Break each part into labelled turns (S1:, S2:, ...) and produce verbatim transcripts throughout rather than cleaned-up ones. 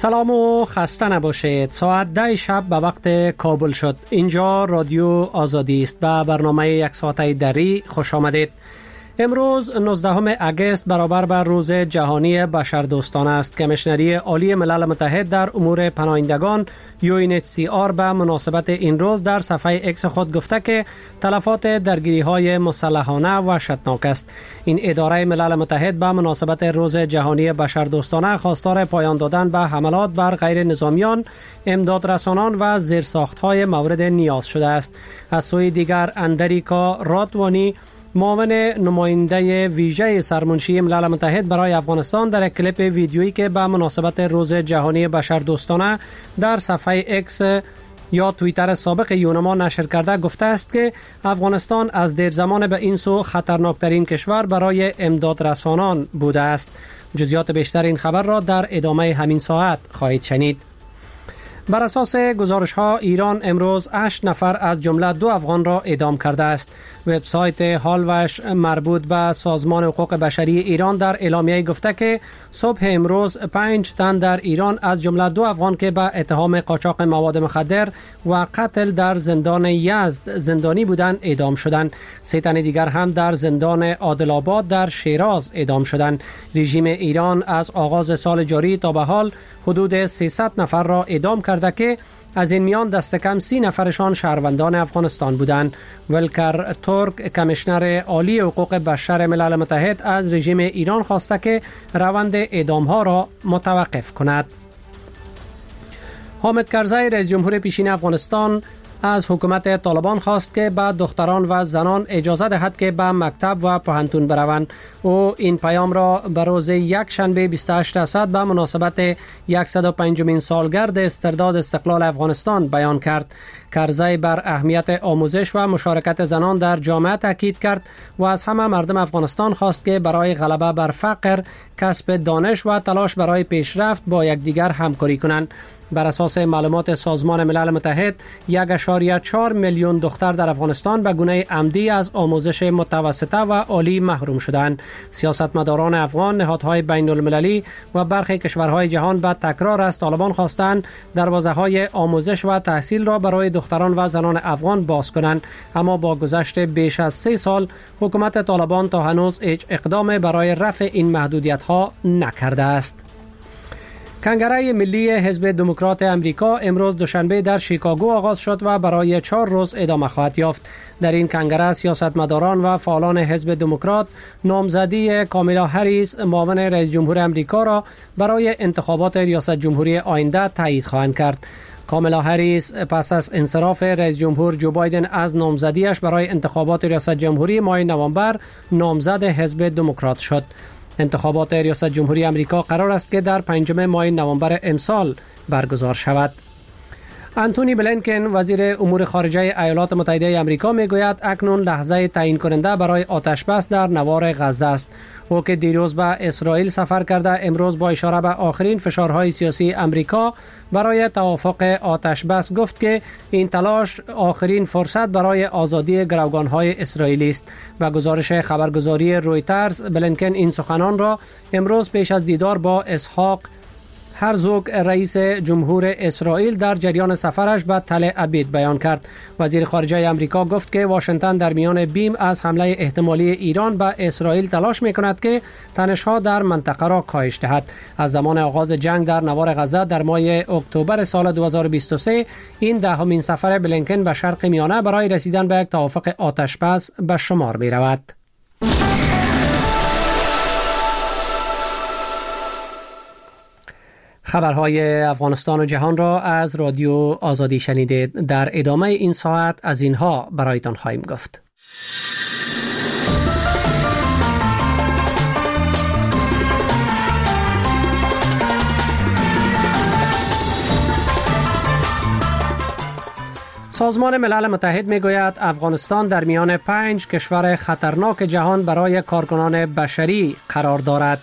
S1: سلام و خسته نباشید. ساعت ده شب به وقت کابل شد. اینجا رادیو آزادی است. به برنامه یک ساعته دری خوش آمدید. امروز نوزدهم اگست برابر بر روز جهانی بشردوستانه است. کمیشنری عالی ملل متحد در امور پناهندگان یو ان اچ سی آر به مناسبت این روز در صفحه اکس خود گفته که تلفات درگیری‌های مسلحانه وحشتناک است. این اداره ملل متحد به مناسبت روز جهانی بشردوستانه خواستار پایان دادن به حملات بر غیر نظامیان، امدادرسانان و زیرساخت‌های مورد نیاز شده است. از سوی دیگر اندریکا راتوانی، معاون نماینده ویژه سرمنشی ملل متحد برای افغانستان، در یک کلیپ ویدیویی که به مناسبت روز جهانی بشردوستانه در صفحه اکس یا توییتر سابق یونما نشر کرده گفته است که افغانستان از دیر زمان به این سو خطرناکترین کشور برای امداد رسانان بوده است. جزئیات بیشتر این خبر را در ادامه همین ساعت خواهید شنید. بر اساس گزارش ها ایران امروز هشت نفر از جمله دو افغان را اعدام کرده است. وبسایت هالوش مربوط به سازمان حقوق بشری ایران در اعلامیه گفته که صبح امروز پنج تن در ایران از جمله دو افغان که به اتهام قاچاق مواد مخدر و قتل در زندان یزد زندانی بودند اعدام شدند. سه تن دیگر هم در زندان عادل آباد در شیراز اعدام شدند. رژیم ایران از آغاز سال جاری تا به حال حدود سیصد نفر را اعدام کرده که از این میان دست کم سی نفرشان شهروندان افغانستان بودند. ولکر تورک، کمیشنر عالی حقوق بشر ملل متحد، از رژیم ایران خواسته که روند اعدام ها را متوقف کند. حامد کرزی، رئیس جمهور پیشین افغانستان، از حکومت طالبان خواست که به دختران و زنان اجازه دهد که به مکتب و پوهنتون بروند. او این پیام را به روز یک شنبه بیست و هشت اسد به مناسبت صد و پنجمین سالگرد استرداد استقلال افغانستان بیان کرد. کرزی بر اهمیت آموزش و مشارکت زنان در جامعه تاکید کرد و از همه مردم افغانستان خواست که برای غلبه بر فقر، کسب دانش و تلاش برای پیشرفت با یکدیگر همکاری کنند. بر اساس معلومات سازمان ملل متحد، یک ممیز چهار میلیون دختر در افغانستان به گونه عمدی از آموزش متوسطه و عالی محروم شدند. سیاستمداران افغان، نهادهای بین المللی و برخی کشورهای جهان به تکرار از طالبان خواستند دروازه‌های آموزش و تحصیل را برای دختران و زنان افغان باز کنند، اما با گذشت بیش از سه سال حکومت طالبان تا هنوز هیچ اقدام برای رفع این محدودیت‌ها نکرده است. کنگره ملی حزب دموکرات امریکا امروز دوشنبه در شیکاگو آغاز شد و برای چهار روز ادامه خواهد یافت. در این کنگره سیاستمداران و فعالان حزب دموکرات نامزدی کامالا هریس، معاون رئیس جمهور امریکا، را برای انتخابات ریاست جمهوری آینده تایید خواهند کرد. کامالا هریس پس از انصراف رئیس جمهور جو بایدن از نامزدیش برای انتخابات ریاست جمهوری ماه نوامبر نامزد حزب دموکرات شد. انتخابات ریاست جمهوری امریکا قرار است که در پنجم ماه نوامبر امسال برگزار شود. انتونی بلینکن، وزیر امور خارجه ایالات متحده آمریکا، میگوید اکنون لحظه تعیین کننده برای آتش بس در نوار غزه است. او که دیروز به اسرائیل سفر کرده، امروز با اشاره به آخرین فشارهای سیاسی امریکا برای توافق آتش بس گفت که این تلاش آخرین فرصت برای آزادی گروگان‌های اسرائیلی است. و گزارش خبرگزاری رویترز، بلینکن این سخنان را امروز پیش از دیدار با اسحاق هرزوگ، رئیس جمهور اسرائیل، در جریان سفرش به تل ابیب بیان کرد. وزیر خارجه آمریکا گفت که واشنگتن در میان بیم از حمله احتمالی ایران به اسرائیل تلاش می‌کند که تنش‌ها در منطقه را کاهش دهد. از زمان آغاز جنگ در نوار غزه در ماه اکتبر سال دو هزار و بیست و سه این دهمین سفر بلینکن به شرق میانه برای رسیدن به یک توافق آتش‌بس به شمار می‌رود. خبرهای افغانستان و جهان را از رادیو آزادی شنیدید. در ادامه این ساعت از اینها برایتان خواهیم گفت. سازمان ملل متحد میگوید افغانستان در میان پنج کشور خطرناک جهان برای کارکنان بشری قرار دارد.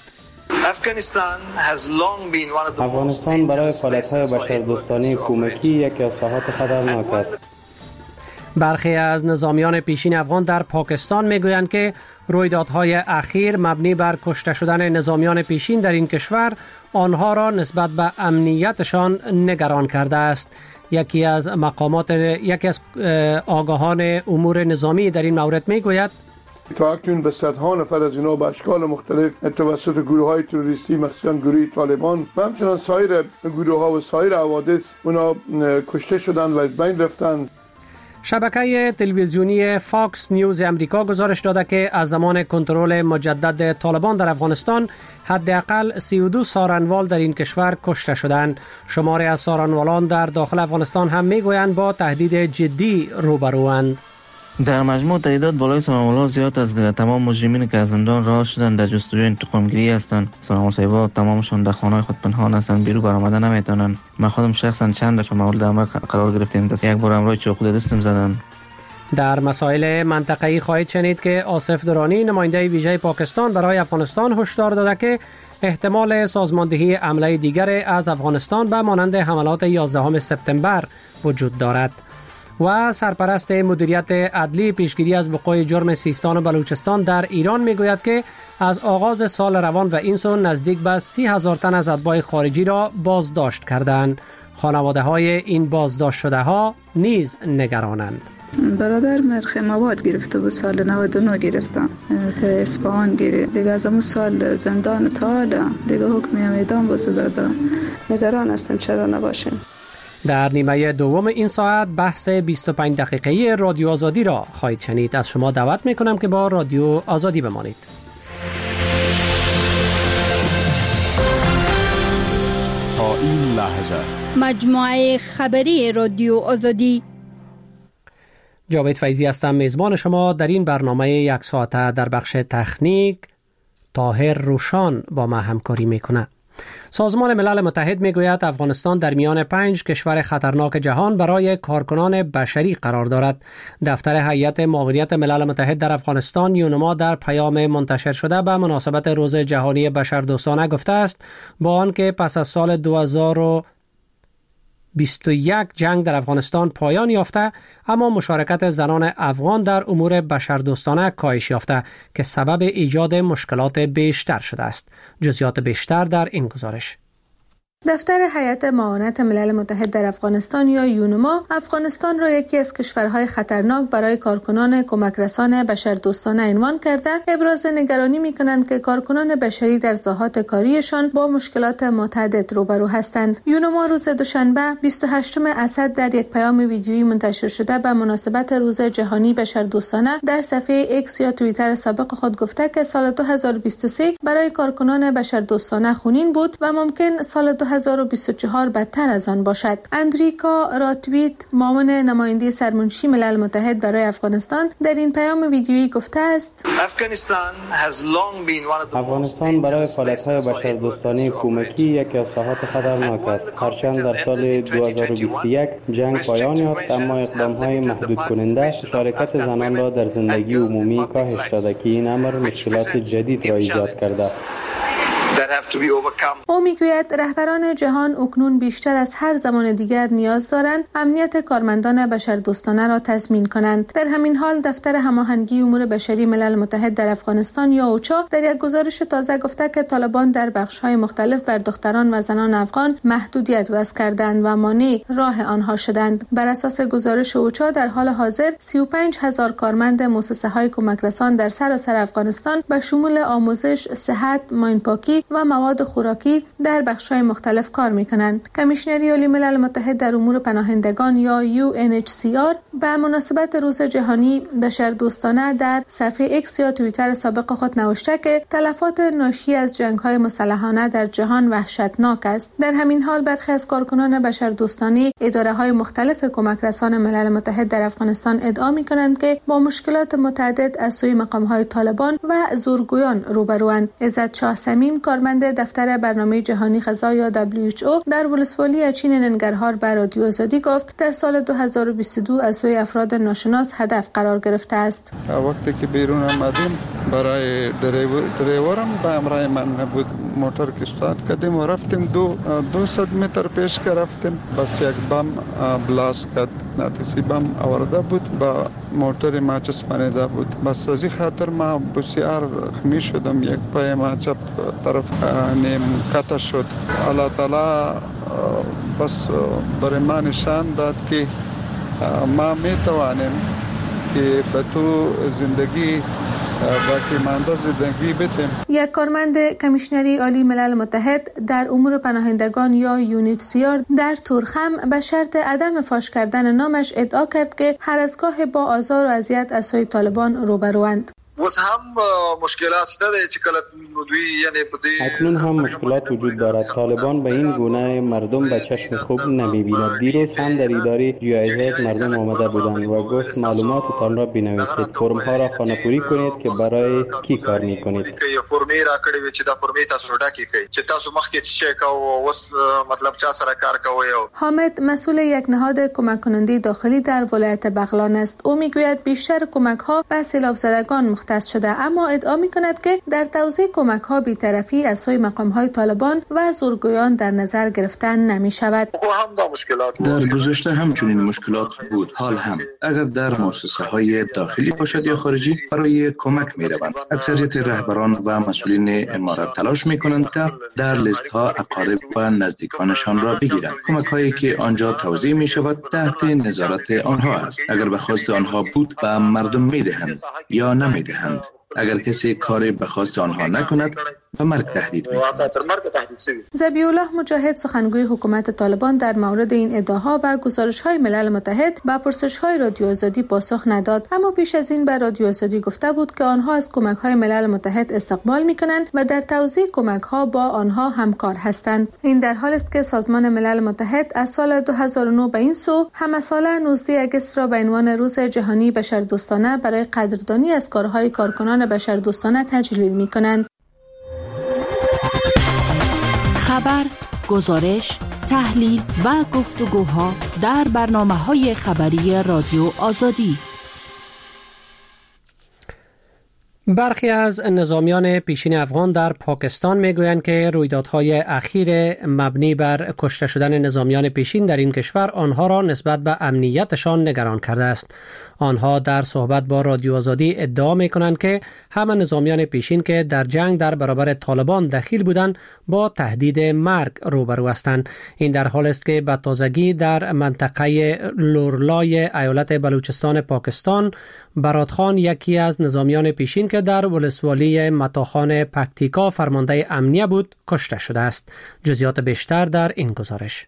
S2: افغانستان برای فعالیت‌های بشردوستانه کمکی یکی از ساحات خطرناک است.
S1: برخی از نظامیان پیشین افغان در پاکستان میگویند که رویدادهای اخیر مبنی بر کشته شدن نظامیان پیشین در این کشور آنها را نسبت به امنیتشان نگران کرده است. یکی از مقامات یکی از آگاهان امور نظامی در این مورد میگوید
S2: تا اکنون به صدها نفر از اینا به اشکال مختلف توسط گروه‌های تروریستی مخصوصاً گروه طالبان و همچنان سایر گروه‌ها و سایر حوادث اونا کشته شدند و از بین رفتند.
S1: شبکه تلویزیونی فاکس نیوز امریکا گزارش داده که از زمان کنترل مجدد طالبان در افغانستان حداقل سی و دو سارنوال در این کشور کشته شدند. شماری از سارنوالان در داخل افغانستان هم میگویند با تهدید جدی روبروند.
S3: در مجموع تعداد بالای سارنوال‌ها زیاد از تمام مجرمین که از زندان رها شدند در جستجوی انتقام‌گیری هستند. سارنوال تمامشان در خانه‌های خود پنهان هستند، بیرون برآمدن نمیتونند. من خودم شخصا چند دفعه مورد امر قرار گرفتیم، دست یک بار امروز چوخوده دستم زدند.
S1: در مسائل منطقه‌ای خواهید شنید که آصف درانی نماینده ویژه پاکستان برای افغانستان هشدار داده که احتمال سازماندهی حمله دیگر از افغانستان به مانند حملات یازدهم سپتامبر وجود دارد. و سرپرست مدیریت عدلی پیشگیری از وقوع جرم سیستان و بلوچستان در ایران میگوید که از آغاز سال روان و این سال نزدیک به سی هزار تن از اتباع خارجی را بازداشت کردند. خانواده های این بازداشت شده ها نیز نگرانند.
S4: برادر مرخ مواد گرفته بود، سال نود و نه گرفتم تا اصفهان گرفت، دیگه از اون سال زندان تا حالا دیگه حکم اعدام واسه داده. نگران هستم چرا نباشیم.
S1: در نیمه دوم این ساعت بحث بیست و پنج دقیقه‌ای رادیو آزادی را خواهید شنید. از شما دعوت میکنم که با رادیو آزادی بمانید.
S5: تا این لحظه
S6: مجموعه خبری رادیو آزادی.
S1: جاوید فیضی هستم، میزبان شما در این برنامه یک ساعته. در بخش تکنیک طاهر روشان با ما همکاری میکنه. سازمان ملل متحد میگوید افغانستان در میان پنج کشور خطرناک جهان برای کارکنان بشری قرار دارد. دفتر هیئت معاونیت ملل متحد در افغانستان یونما در پیام منتشر شده به مناسبت روز جهانی بشردوستانه گفته است با آنکه پس از سال دو هزار و بیست و یک جنگ در افغانستان پایان یافته، اما مشارکت زنان افغان در امور بشردوستانه کاهش یافته که سبب ایجاد مشکلات بیشتر شده است. جزئیات بیشتر در این گزارش.
S7: دفتر هیئت معاونت ملل متحد در افغانستان یا یونما افغانستان را یکی از کشورهای خطرناک برای کارکنان کمک رسان بشردوستانه عنوان کرده ابراز نگرانی می‌کنند که کارکنان بشری در ساحات کاریشان با مشکلات متعدد روبرو هستند. یونما روز دوشنبه بیست و هشتم اسد در یک پیام ویدیویی منتشر شده به مناسبت روز جهانی بشردوستانه در صفحه ایکس یا توییتر سابق خود گفته که سال دو هزار و بیست و سه برای کارکنان بشردوستانه خونین بود و ممکن سال دو هزار و بیست و چهار بدتر از آن باشد. اندریکا راتویت، معاون نماینده سرمنشی ملل متحد برای افغانستان، در این پیام ویدیویی گفته است:
S8: افغانستان برای فعالیت‌های بشردوستانه کمکی یکی از ساحات خطرناک است. هرچند در سال دو هزار و بیست و یک جنگ پایان یافت، اما اقدام‌های محدود کننده مشارکت زنان را در زندگی عمومی کاهش داده که این امر مشکلات جدید را ایجاد کرده.
S7: او میگوید رهبران جهان اکنون بیشتر از هر زمان دیگر نیاز دارند امنیت کارمندان بشردوستانه را تضمین کنند. در همین حال دفتر هماهنگی امور بشری ملل متحد در افغانستان یا اوچا در یک گزارش تازه گفته که طالبان در بخش‌های مختلف بر دختران و زنان افغان محدودیت وضع کردند و مانع راه آنها شدند. بر اساس گزارش اوچا در حال حاضر سی و پنج هزار کارمند مؤسسه‌های کمک رسان در سراسر افغانستان به شمول آموزش، صحت، ماینپاکی و مواد خوراکی در بخش‌های مختلف کار می‌کنند. کمیشنری عالی ملل متحد در امور پناهندگان یا یو ان اچ سی آر به مناسبت روز جهانی بشردوستانه در صفحه ایکس یا توییتر سابق خود نوشته که تلفات ناشی از جنگ‌های مسلحانه در جهان وحشتناک است. در همین حال برخی از کارکنان بشردوستانه اداره‌های مختلف کمک رسان ملل متحد در افغانستان ادعا می‌کنند که با مشکلات متعدد از سوی مقام‌های طالبان و زورگویان روبروند. عزت شاه صمیم، کارمند دفتر برنامه جهانی غذا یا دبلیو اچ او، در ولسوالی اچین ننگرهار به رادیو آزادی گفت در سال دو هزار و بیست و دو از سوی افراد ناشناس هدف قرار گرفته است.
S9: وقتی که بیرون آمدیم برای دریورم به امرای من نبود. موتر که استارت کردیم و رفتیم دو دوصد متر پیش که رفتیم بس یک بم بلاست کرد. نتیسی بم آورده بود با موتر ما چسبانیده بود. بس از این خاطر ما بسیار خمی شدم. یک پای ما چپ طرف نیم کتا شد. الله تعالی بس برای ما نشان داد که ما می توانیم که به تو زندگی باقی مانده زندگی بتیم.
S7: یک کارمند کمیشنری عالی ملل متحد در امور پناهندگان یا یونیتسیار در تورخم به شرط عدم فاش کردن نامش ادعا کرد که هر از گاه با آزار و اذیت از سوی طالبان روبروند.
S10: وس هم مشکلات شده چه کلا دوی یعنی پدی
S8: اکنون هم مشکلات وجود دارد. طالبان به این گونه مردم به چشم خوب نمی‌بیند. دیروز هم در اداره جایزه مردم آمده بودند و گفت معلوماتتان را بنویسید، فرم ها را خانه‌پوری کنید که برای کی کار می‌کنید.
S10: که فرمی را کړی چې دا فرمی تاسو ډاکی کوي چې تاسو مخکې څه کاوه وس مطلب چا سره کار کوي.
S7: حامد مسئول یک نهاد کمک کننده داخلی در ولایت بغلان است. او میگوید بیشتر کمک ها به سیلاب زدگان مختص شده، اما ادعا می‌کند که در توزیع کمک ها بی‌طرفی از سوی مقام های طالبان و زورگویان در نظر گرفتن نمی‌شود.
S11: در گذشته همچنین مشکلات بود. حال هم اگر در مؤسسه های داخلی باشد یا خارجی برای کمک می‌روند. اکثریت رهبران و مسئولین امارات تلاش می‌کنند که در لیست ها اقارب و نزدیکانشان را بگیرند. کمک هایی که آنجا توزیع می‌شود تحت نظارت آنها است. اگر به خواست آنها بود به مردم می‌دهند یا نمی‌دهند. اگر کسی کاری به خواست آنها نکند و مرگ تهدید می‌شود.
S7: ذبیح الله مجاهد سخنگوی حکومت طالبان در مورد این ادعاها و گزارش‌های ملل متحد به پرسش‌های رادیو آزادی پاسخ نداد، اما پیش از این به رادیو آزادی گفته بود که آنها از کمک‌های ملل متحد استقبال می‌کنند و در توزیع کمک‌ها با آنها همکار هستند. این در حالی است که سازمان ملل متحد از سال دو هزار و نه به این سو همساله نوزدهم آگوست را به عنوان روز جهانی بشردوستانه برای قدردانی از کارهای کارکنان بشردوستانه تجلیل می‌کنند.
S12: خبر، گزارش، تحلیل و گفتگوها در برنامه‌های خبری رادیو آزادی.
S1: برخی از نظامیان پیشین افغان در پاکستان میگویند که رویدادهای اخیر مبنی بر کشته شدن نظامیان پیشین در این کشور آنها را نسبت به امنیتشان نگران کرده است. آنها در صحبت با رادیو آزادی ادعا میکنند که همه نظامیان پیشین که در جنگ در برابر طالبان دخیل بودند با تهدید مرگ روبرو هستند. این در حالی است که به تازگی در منطقه لورلای ایالت بلوچستان پاکستان برادخان یکی از نظامیان پیشین که در ولسوالی متاخان پکتیکا فرمانده امنیه بود کشته شده است. جزئیات بیشتر در این گزارش.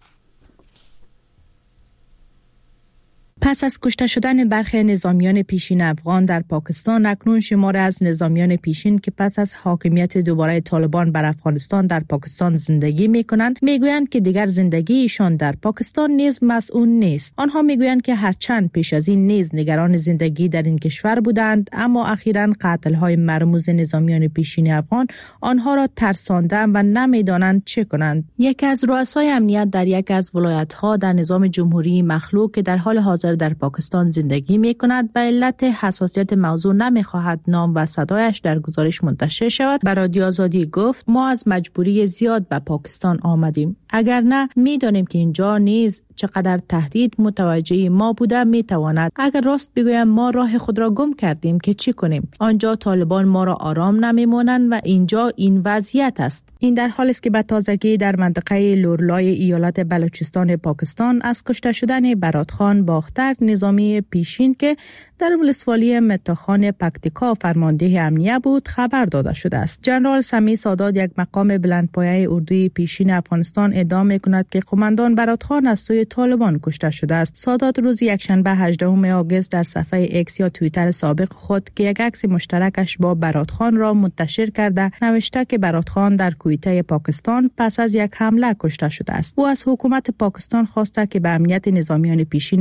S12: پس از کشته شدن برخی نظامیان پیشین افغان در پاکستان، اکنون شمار از نظامیان پیشین که پس از حاکمیت دوباره طالبان بر افغانستان در پاکستان زندگی می‌کنند می‌گویند که دیگر زندگیشان در پاکستان نیز مسئول نیست. آنها می‌گویند که هرچند پیش از این نیز نگران زندگی در این کشور بودند، اما اخیراً قتل‌های مرموز نظامیان پیشین افغان آنها را ترساندند و نمی‌دانند چه کنند. یکی از رؤسای امنیت در یک از ولایت‌ها در نظام جمهوری مخلوع که در حال حاضر در پاکستان زندگی می کند به علت حساسیت موضوع نمی خواهد نام و صدایش در گزارش منتشر شود، به رادیو آزادی گفت ما از مجبوری زیاد به پاکستان آمدیم، اگر نه می دانیم که اینجا نیز چقدر تهدید متوجه ما بوده می تواند. اگر راست بگویم ما راه خود را گم کردیم که چی کنیم. آنجا طالبان ما را آرام نمیمانند و اینجا این وضعیت است. این در حالی است که به تازگی در منطقه لورلای ایالت بلوچستان پاکستان از کشته شدن برادخان باختر نظامی پیشین که در ولسوالی متاخان پکتیکا فرمانده امنیه بود خبر داده شده است. جنرال سمی سادات، یک مقام بلندپایه اردوی پیشین افغانستان، ادعا می‌کند که قماندان برادخان از سوی طالبان کشته شده است. سادات روز یکشنبه هجدهم آگوست در صفحه ایکس یا توییتر سابق خود که یک عکس مشترکش با برادخان را منتشر کرده نوشته که برادخان در کویته پاکستان پس از یک حمله کشته شده است. او از حکومت پاکستان خواسته که به امنیت نظامیان پیشین مقیم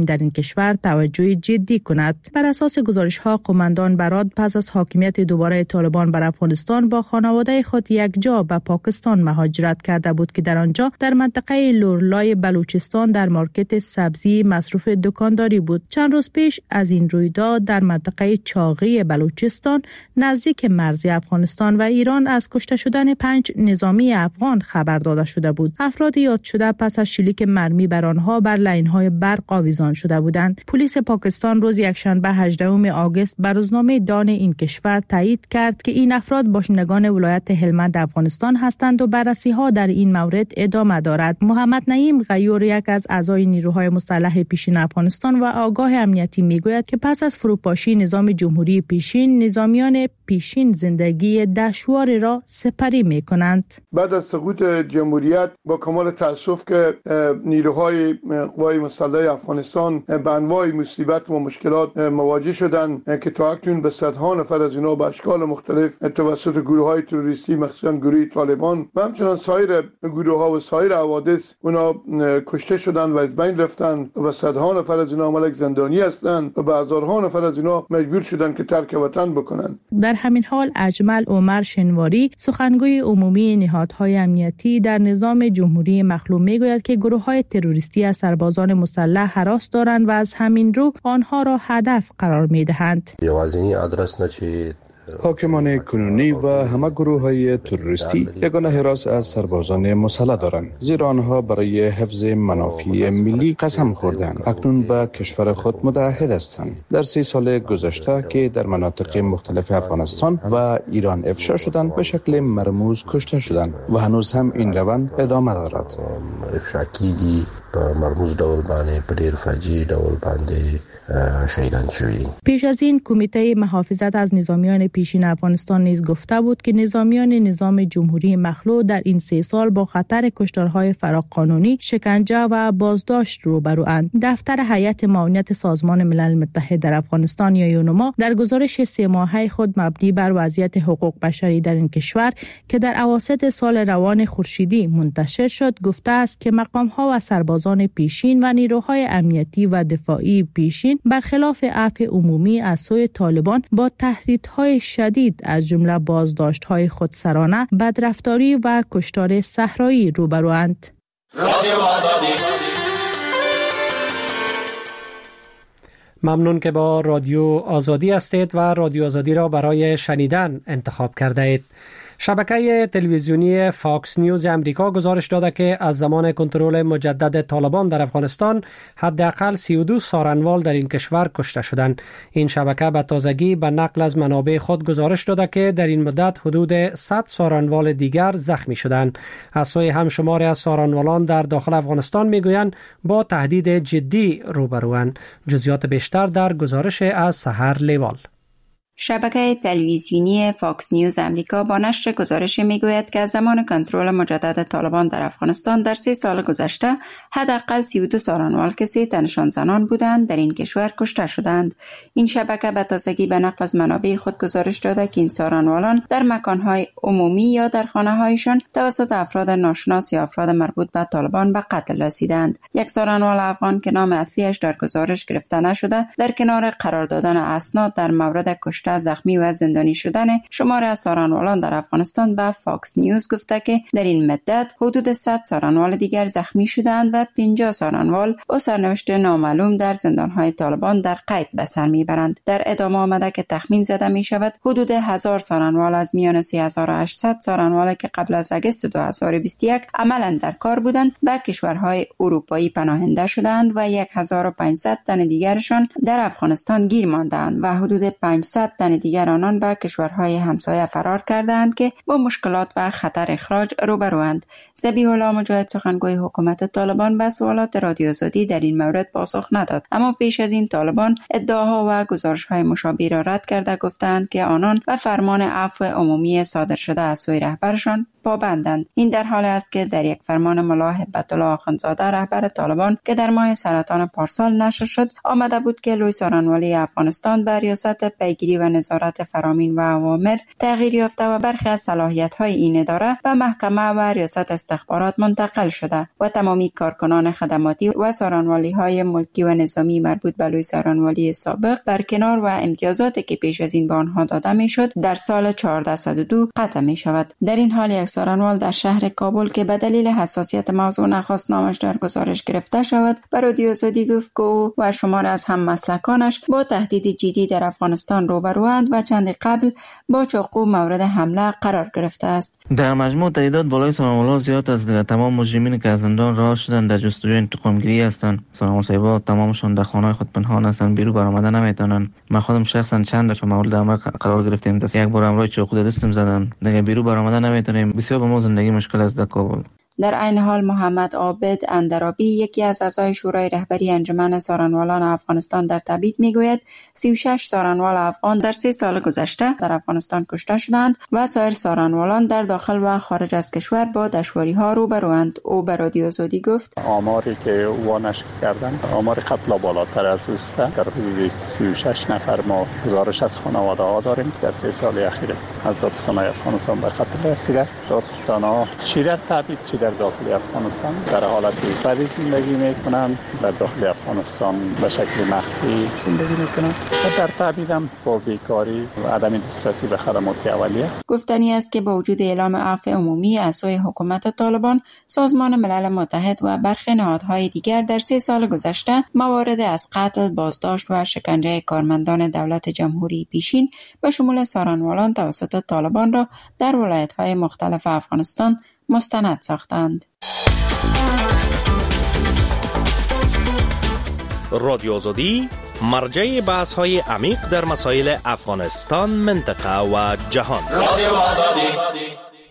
S12: در این کشور توجه جدی کند. بر اساس گزارش ها قومندان براد پس از حاکمیت دوباره طالبان بر افغانستان با خانواده خود یک جا به پاکستان مهاجرت کرده بود که در آنجا در منطقه لورلای بلوچستان در مارکت سبزی مصروف دکانداری بود. چند روز پیش از این رویداد در منطقه چاغی بلوچستان نزدیک مرز افغانستان و ایران از کشته شدن پنج نظامی افغان خبر داده شده بود. افراد یاد شده پس از شلیک مرمی بر آنها بر لاین‌های برق آویزان شده بودند. پلیس پاکستان روز یکشنبه هجدهم آگوست بر روزنامه دان این کشور تایید کرد که این افراد باشندگان ولایت هلمند افغانستان هستند و بررسی‌ها در این مورد ادامه دارد. محمد نعیم غیور یک از اعضای نیروهای مسلح پیشین افغانستان و آگاه امنیتی میگوید که پس از فروپاشی نظام جمهوری پیشین، نظامیان پیشین زندگی دشوار را سپری می‌کنند.
S2: بعد از سقوط جمهوریت با کمال تأسف که نیروهای قوای مسلح افغانستان به انواع مصیبت و مشکلات مواجه شدند که تا اکنون به صدها نفر از اینا به اشکال مختلف توسط گروه‌های تروریستی مخصوصاً گروه طالبان و همچنان سایر گروه‌ها و سایر حوادث اونا کشته شدند و از بین رفتند و صدها نفر از اینا ملک زندانی هستند و به هزارها نفر از اینا مجبور شدند که ترک وطن بکنند.
S12: در همین حال اجمل عمر شنواری سخنگوی عمومی نهادهای امنیتی در نظام جمهوری مخلوع میگوید که گروه‌های تروریستی از سربازان مسلح هراس دارند و از همین رو آنها را هدف قرار میدهند.
S13: یوازینی آدرس نه چې
S14: حاکمان کنونی و همه گروه های تروریستی یگانه حراس از سربازان مسلح دارند، زیرا آنها برای حفظ منافع ملی قسم خوردند. اکنون به کشور خود متعهد هستند. در سی سال گذشته که در مناطق مختلف افغانستان و ایران افشا شدند به شکل مرموز کشته شدند و هنوز هم این روند ادامه دارد.
S13: افشا کیږي په مرموز ډول باندې په ډیر فجیع ډول باندې شهیدان شوی.
S12: پیش از این کمیته محافظت از نظامیان پیشین افغانستان نیز گفته بود که نظامیان نظام جمهوری مخلوع در این سه سال با خطر کشتارهای فراقانونی، شکنجه و بازداشت روبروند. دفتر هیئت معاونت سازمان ملل متحد در افغانستان یا یونما در گزارش سه ماهه خود مبنی بر وضعیت حقوق بشری در این کشور که در اواسط سال روان خورشیدی منتشر شد گفته است که مقام‌ها و سربازان پیشین و نیروهای امنیتی و دفاعی پیشین برخلاف عفو عمومی از سوی طالبان با تهدیدهای شدید از جمله بازداشت‌های خودسرانه، بدرفتاری و کشتار صحرایی روبروند.
S1: ممنون که با رادیو آزادی هستید و رادیو آزادی را برای شنیدن انتخاب کرده اید. شبکه تلویزیونی فاکس نیوز امریکا گزارش داده که از زمان کنترل مجدد طالبان در افغانستان حداقل سی و دو سارنوال در این کشور کشته شدند. این شبکه به تازگی به نقل از منابع خود گزارش داده که در این مدت حدود صد سارنوال دیگر زخمی شدند. از سوی هم شماری از سارنوالان در داخل افغانستان میگویند با تهدید جدی روبروند. جزئیات بیشتر در گزارش از سحر لیوال.
S15: شبکه تلویزیونی فاکس نیوز امریکا با نشر گزارش میگوید که از زمان کنترل مجدد طالبان در افغانستان در سه سال گذشته حداقل سی و دو سارنوال که سه تنشان زنان بودند در این کشور کشته شدند. این شبکه به تازگی به نقل از منابع خود گزارش داده که این سارنوالان در مکانهای عمومی یا در خانه‌هایشان توسط افراد ناشناس یا افراد مربوط به طالبان به قتل رسیدند. یک سارنوال افغان که نام اصلیش در گزارش گرفته نشده در کنار قرار دادن اسناد در مورد کشته زخمی و زندانی شدن شمار از سارنوالان در افغانستان به فاکس نیوز گفته که در این مدت حدود صد سارنوال دیگر زخمی شدند و پنجاه سارنوال با سرنوشت نامعلوم در زندانهای طالبان در قید به سر میبرند. در ادامه آمده که تخمین زده می شود حدود هزار سارنوال از میان سه هزار و هشتصد سارنوال که قبل از آگوست دو هزار و بیست و یک عملا در کار بودند به کشورهای اروپایی پناهنده شدند و هزار و پانصد تن دیگرشان در افغانستان گیر ماندند و حدود پانصد تن دیگر آنان به کشورهای همسایه فرار کردند که با مشکلات و خطر اخراج روبروند. ذبیح الله مجاهد سخنگوی حکومت طالبان به سوالات رادیو آزادی در این مورد پاسخ نداد، اما پیش از این طالبان ادعاها و گزارش‌های مشابه را رد کرده گفتند که آنان به فرمان عفو عمومی صادر شده از سوی رهبرشان پابندند. این در حالی است که در یک فرمان ملا هیبت الله آخوندزاده رهبر طالبان که در ماه سرطان پارسال نشر شد آمده بود که لوی سارنوالی افغانستان به ریاست پیگیری و و نظارت فرامین و اوامر تغییر یافته و برخی از صلاحیت‌های این اداره به محکمه و ریاست استخبارات منتقل شده و تمامی کارکنان خدماتی و سارانوالی‌های ملکی و نظامی مربوط به لوی سارانوالی سابق در کنار و امتیازاتی که پیش از این به آنها داده میشد در سال چهارصد و دو قطع می شود. در این حال یک سارانوال در شهر کابل که به دلیل حساسیت موضوع نخواست نامش در گزارش گرفته شود به رادیو آزادی گفت که او و شمار از هم مسلکانش با تهدید جدی در افغانستان روبروند و چند قبل با چاقو مورد حمله قرار گرفته است.
S3: در مجموع تعداد بالای سارانوال‌ها زیاد از تمام مجرمین که از زندان رها شدند در جستجوی انتقامگیری هستند. سارانوال‌ها تمامشان در خانه‌های خود پنهان هستند، بیرون برآمدن نمیتونن. من خودم شخصا چند دفعه مورد حمله قرار گرفتیم. دست یک بار امروز چاقو دستم زدن. دیگه بیرون برآمدن نمیتونیم. بسیار به ما زندگی مشکل است در کابل.
S15: در عین حال محمد عابد اندرابی یکی از اعضای شورای رهبری انجمن سارانوالان افغانستان در تبعید میگوید سی و شش سارانوال افغان در سه سال گذشته در افغانستان کشته شدند و سایر سارانوالان در داخل و خارج از کشور با دشواری‌ها روبروند. او به رادیو آزادی گفت
S16: آماری که او نشر کردند آمار قتل بالاتر از اوست. در حدود سی و شش نفر ما گزارش از خانواده‌ها داریم در سه سال اخیر از دادستان افغانستان به قتل رسیده. دادستان‌ها چی در تبعید چی در داخل افغانستان در حالت فردی زندگی میکنند، در داخل افغانستان به شکل مخفی زندگی میکنند و در تبعید هم با بیکاری و عدم دسترسی به خدمات اولیه.
S15: گفتنی است که با وجود اعلام عفو عمومی از سوی حکومت طالبان، سازمان ملل متحد و برخی نهادهای دیگر در سه سال گذشته موارد از قتل، بازداشت و شکنجه کارمندان دولت جمهوری پیشین به شمول سارانوالان توسط طالبان را در ولایت‌های مختلف افغانستان مستند ساختند.
S17: رادیو آزادی مرجع بحث‌های عمیق در مسائل افغانستان، منطقه و جهان. رادیو آزادی.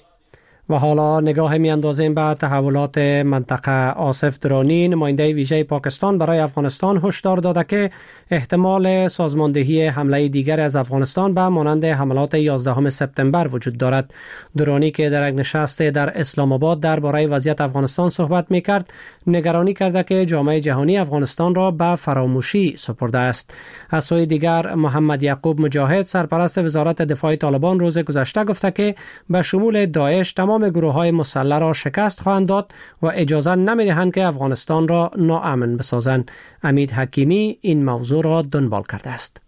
S1: و حالا نگاه می اندازیم به تحولات منطقه. آصف درانی نماینده ویژه پاکستان برای افغانستان هشدار داده که احتمال سازماندهی حمله دیگر از افغانستان به مانند حملات یازدهم سپتامبر وجود دارد. درانی که در یک نشست در اسلام آباد درباره وضعیت افغانستان صحبت می کرد، نگرانی کرده که جامعه جهانی افغانستان را به فراموشی سپرده است. از سوی دیگر محمد یعقوب مجاهد سرپرست وزارت دفاع طالبان روز گذشته گفته که به شمول داعش تمام گروه‌های مسلح را شکست خواهند داد و اجازه نمی‌دهند که افغانستان را ناامن بسازند. امید حکیمی این موضوع را دنبال کرده است.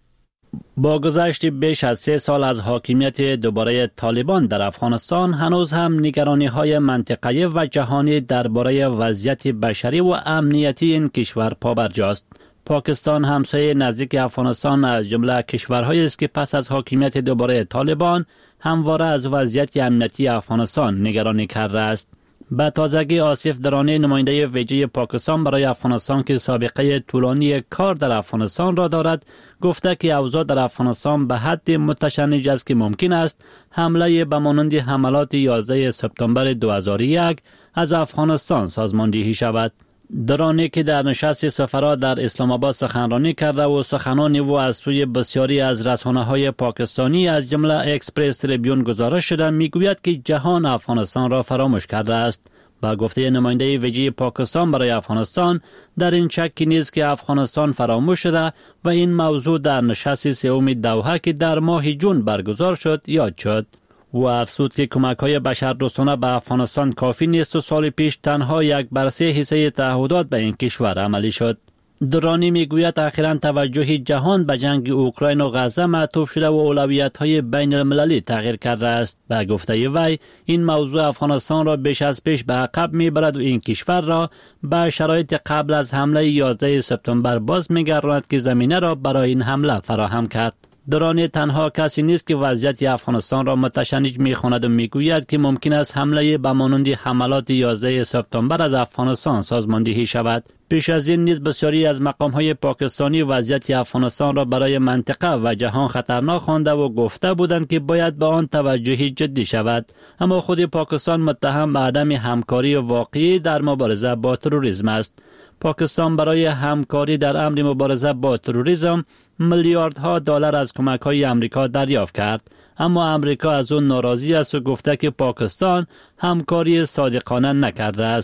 S18: با گذشت بیش از سه سال از حاکمیت دوباره طالبان در افغانستان، هنوز هم نگرانی‌های منطقه‌ای و جهانی درباره وضعیت بشری و امنیتی این کشور پابرجاست. پاکستان همسایه نزدیک افغانستان از جمله کشورهایی است که پس از حاکمیت دوباره طالبان همواره از وضعیت امنیتی افغانستان نگرانی کرده است. به تازگی آصف درانی نماینده ویژه پاکستان برای افغانستان که سابقه طولانی کار در افغانستان را دارد، گفته که اوضاع در افغانستان به حد متشنج است که ممکن است حمله به مانند حملات یازده سپتامبر دو هزار و یک از افغانستان سازماندهی شود. درانی که در نشست سفرا در اسلام آباد سخنرانی کرده و سخنان او از سوی بسیاری از رسانه‌های پاکستانی از جمله اکسپرس تریبیون گزارش شده، میگوید که جهان افغانستان را فراموش کرده است. با گفته نماینده ویژه پاکستان برای افغانستان، در این شکی نیست که افغانستان فراموش شده و این موضوع در نشست سوم دوحه که در ماه جون برگزار شد یاد شد. و افزود که کمک‌های بشردوستانه به افغانستان کافی نیست و سال پیش تنها یک بر سه حصه تعهدات به این کشور عملی شد. درانی میگوید اخیراً توجه جهان به جنگ اوکراین و غزه معطوف شده و اولویت‌های بین المللی تغییر کرده است. به گفته وی، این موضوع افغانستان را بیش از پیش به عقب میبرد و این کشور را به شرایط قبل از حمله یازده سپتامبر باز میگرداند که زمینه را برای این حمله فراهم کرد. درانی تنها کسی نیست که وضعیت افغانستان را متشنج می‌خواند و میگوید که ممکن است حمله به مانند حملات یازده سپتامبر از افغانستان سازماندهی شود. پیش از این نیز بسیاری از مقام‌های پاکستانی وضعیت افغانستان را برای منطقه و جهان خطرناک خوانده و گفته بودند که باید به آن توجهی جدی شود. اما خود پاکستان متهم به عدم همکاری واقعی در مبارزه با تروریسم است. پاکستان برای همکاری در امر مبارزه با تروریسم میلیاردها دلار از کمک‌های امریکا دریافت کرد، اما امریکا از اون ناراضی است و گفته که پاکستان همکاری صادقانه نکرده است.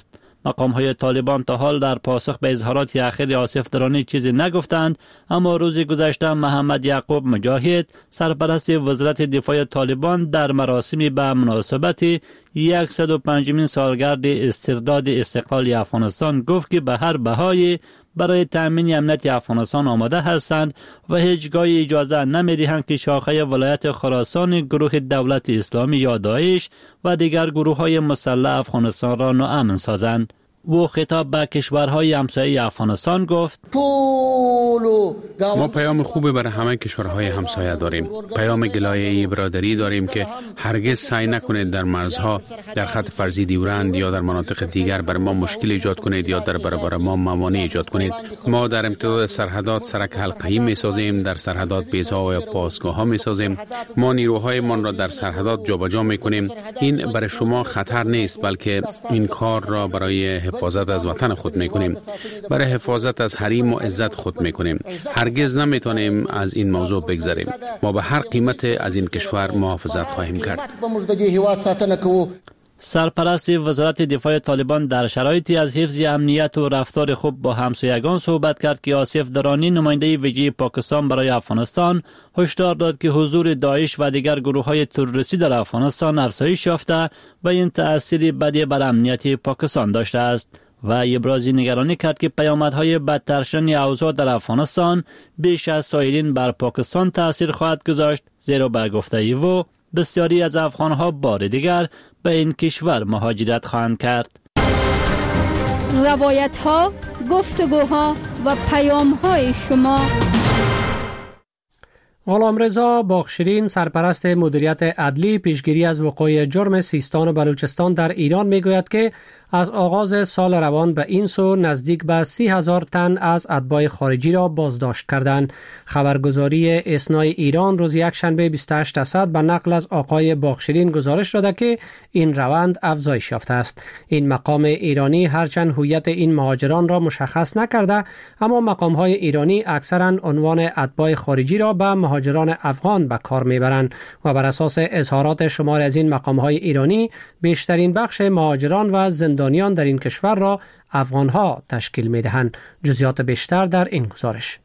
S18: مقام‌های طالبان تا حال در پاسخ به اظهارات اخیر آصف درانی چیزی نگفتند، اما روز گذشته محمد یعقوب مجاهد سرپرست وزارت دفاع طالبان در مراسمی به مناسبت صد و پنجمین سالگرد استرداد استقلال افغانستان گفت که به هر بهایی برای تأمین امنیت افغانستان آماده هستند و هیچگاه اجازه نمی‌دهند که شاخه ولایت خراسان گروه دولت اسلامی یا داعش و دیگر گروه‌های مسلح افغانستان را ناامن سازند. و خطاب به کشورهای همسایه افغانستان گفت
S19: ما پیام خوبی برای همه کشورهای همسایه داریم. پیام گلایه برادری داریم که هرگز سعی نکنید در مرزها، در خط فرضی دیورند یا در مناطق دیگر بر ما مشکل ایجاد کنید یا در برابر ما موانع ایجاد کنید. ما در امتداد سرحدات سرک حلقه‌ای می‌سازیم، در سرحدات بیضا و پاسگاه‌ها می‌سازیم. ما نیروهایمان را در سرحدات جابجا می‌کنیم. این برای شما خطر نیست، بلکه این کار را برای حفاظت از وطن خود میکنیم، برای حفاظت از حریم و عزت خود میکنیم. هرگز نمیتونیم از این موضوع بگذریم. ما به هر قیمت از این کشور محافظت خواهیم کرد.
S18: سرپرست وزارت دفاع طالبان در شرایطی از حفظ امنیت و رفتار خوب با همسایگان صحبت کرد که آصف درانی نماینده ویژه پاکستان برای افغانستان هشدار داد که حضور داعش و دیگر گروه‌های تروریستی در افغانستان افزایش یافته و این تأثیری بدی بر امنیت پاکستان داشته است و ابراز نگرانی کرد که پیامدهای بدتر شدن اوضاع در افغانستان بیش از سایرین بر پاکستان تأثیر خواهد گذاشت، زیرا به گفته او بسیاری از افغان‌ها بار دیگر به این کشور مهاجرت خواهند کرد.
S6: روایت‌ها، گفتگوها و پیام‌های شما.
S1: غلامرضا باغشیرین سرپرست مدیریت عدلی پیشگیری از وقوع جرم سیستان و بلوچستان در ایران میگوید که از آغاز سال روان به این سو نزدیک به سی هزار تن از اتباع خارجی را بازداشت کردند. خبرگزاری اسنای ایران روز یکشنبه بیست و هشت اسد به نقل از آقای باغشیرین گزارش داده که این روند افزایش یافته است. این مقام ایرانی هرچند هویت این مهاجران را مشخص نکرده، اما مقام‌های ایرانی اکثراً عنوان اتباع خارجی را به مهاجران افغان به کار میبرند و بر اساس اظهارات شمار از این مقام‌های ایرانی بیشترین بخش مهاجران و زندانیان در این کشور را افغان‌ها تشکیل می‌دهند. جزئیات بیشتر در این گزارش.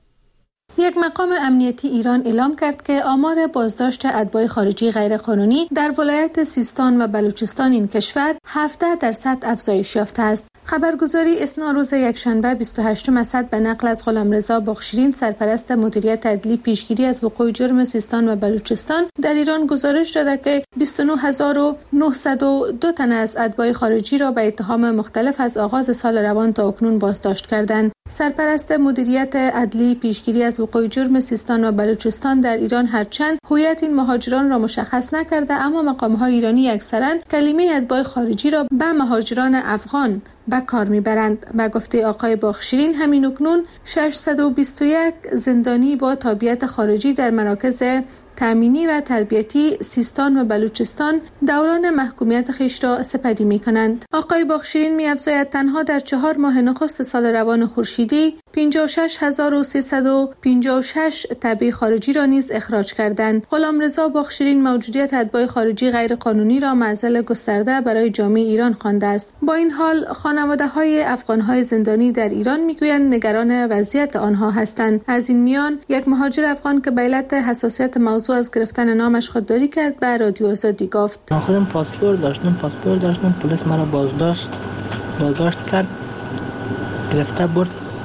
S7: یک مقام امنیتی ایران اعلام کرد که آمار بازداشت اتباع خارجی غیرقانونی در ولایت سیستان و بلوچستان این کشور هفده درصد افزایش یافته است. خبرگزاری اسنا روز یکشنبه بیست و هشتم اسد به نقل از غلامرضا باغشیرین سرپرست مدیریت عدلی پیشگیری از وقوع جرم سیستان و بلوچستان در ایران گزارش داده که بیست و نه هزار و نهصد و دو تن از اتباع خارجی را به اتهام مختلف از آغاز سال روان تا اکنون بازداشت کردند. سرپرست مدیریت عدلی پیشگیری از وقوع جرم سیستان و بلوچستان در ایران هرچند هویت این مهاجران را مشخص نکرده، اما مقام‌های ایرانی اکثراً کلمه اتباع خارجی را به مهاجران افغان به کار میبرند. به گفته آقای باغشیرین همین اکنون ششصد و بیست و یک زندانی با تابعیت خارجی در مراکز تامینی و تربیتی سیستان و بلوچستان دوران محکومیت خیش را سپری می کنند. آقای باغشیرین می افزاید تنها در چهار ماه نخست سال روان خورشیدی پنجاه و شش هزار و سیصد و پنجاه و شش تبع خارجی را نیز اخراج کردند. غلامرضا باغشیرین موجودیت اتباع خارجی غیر قانونی را معضل گسترده برای جامعه ایران خوانده است. با این حال خانواده‌های افغان‌های زندانی در ایران میگویند نگران وضعیت آنها هستند. از این میان یک مهاجر افغان که به علت حساسیت موضوع از گرفتن نامش خودداری کرد به رادیو آزادی گفت:
S20: من خودم پاسپورت داشتم پاسپورت داشتم پلیس مرا بازداشت بازداشت کرد، گرفته برد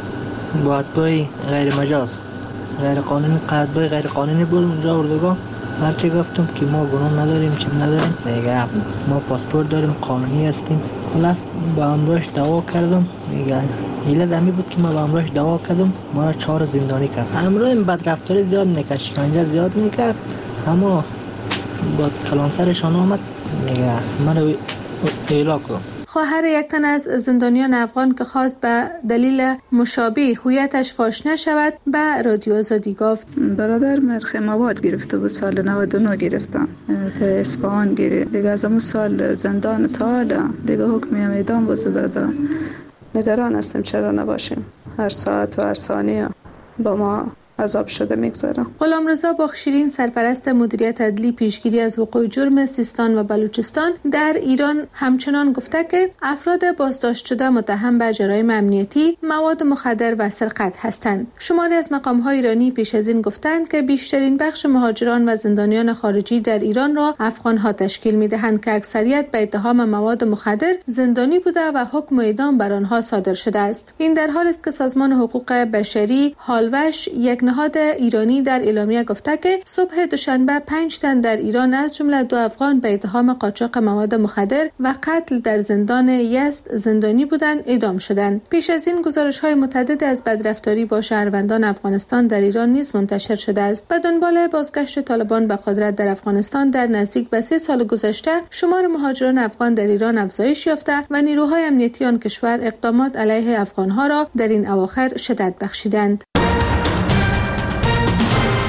S20: با اتباع غیر مجاز غیر قانونی اتباع غیر قانونی بود اونجا اردوگاه. هرچی گفتم که ما گناه نداریم چی نداریم، میگه ما پاسپورت داریم قانونی هستیم. خلاص با امروش دعوا کردم، میگه ایله دمی بود که ما با امروش دعوا کردم، ما چهار زندانی کرد. امروز این بدرفتاری زیاد میکرد، شکنجه زیاد میکرد، اما با کلانسرشان آمد میگه من ایلا کنم.
S7: خواهر یک تن از زندانیان افغان که خواست به دلیل مشابه هویتش فاش نشود به رادیو آزادی گفت:
S4: برادر من خیموات گرفته بود، سال نود و نه گرفتم تا اصفهان گرفت دیگه، از اون سال زندان تا حالا دیگه حکم اعدام واسه دادن. نگران هستم چرا نباشیم، هر ساعت و هر ثانیه با ما عذاب شده میگذرن.
S7: غلامرضا باخشیرین سرپرست مدیریت عدلی پیشگیری از وقوع جرم سیستان و بلوچستان در ایران همچنان گفته که افراد بازداشت شده متهم به جرایم امنیتی، مواد مخدر و سرقت هستند. شماری از مقام‌های ایرانی پیش از این گفتند که بیشترین بخش مهاجران و زندانیان خارجی در ایران را افغان‌ها تشکیل می‌دهند که اکثریت به اتهام مواد مخدر زندانی بوده و حکم اعدام بر آنها صادر شده است. این در حالی است که سازمان حقوق بشری هالوش، یک نهاد ایرانی، در اعلامیه گفته که صبح دوشنبه پنج تن در ایران از جمله دو افغان به اتهام قاچاق مواد مخدر و قتل در زندان یزد زندانی بودند اعدام شدند. پیش از این گزارش‌های متعدد از بدرفتاری با شهروندان افغانستان در ایران نیز منتشر شده است. به دنبال بازگشت طالبان به قدرت در افغانستان در نزدیک به سه سال گذشته شمار مهاجران افغان در ایران افزایش یافته و نیروهای امنیتی آن کشور اقدامات علیه افغان‌ها را در این اواخر شدت بخشیدند.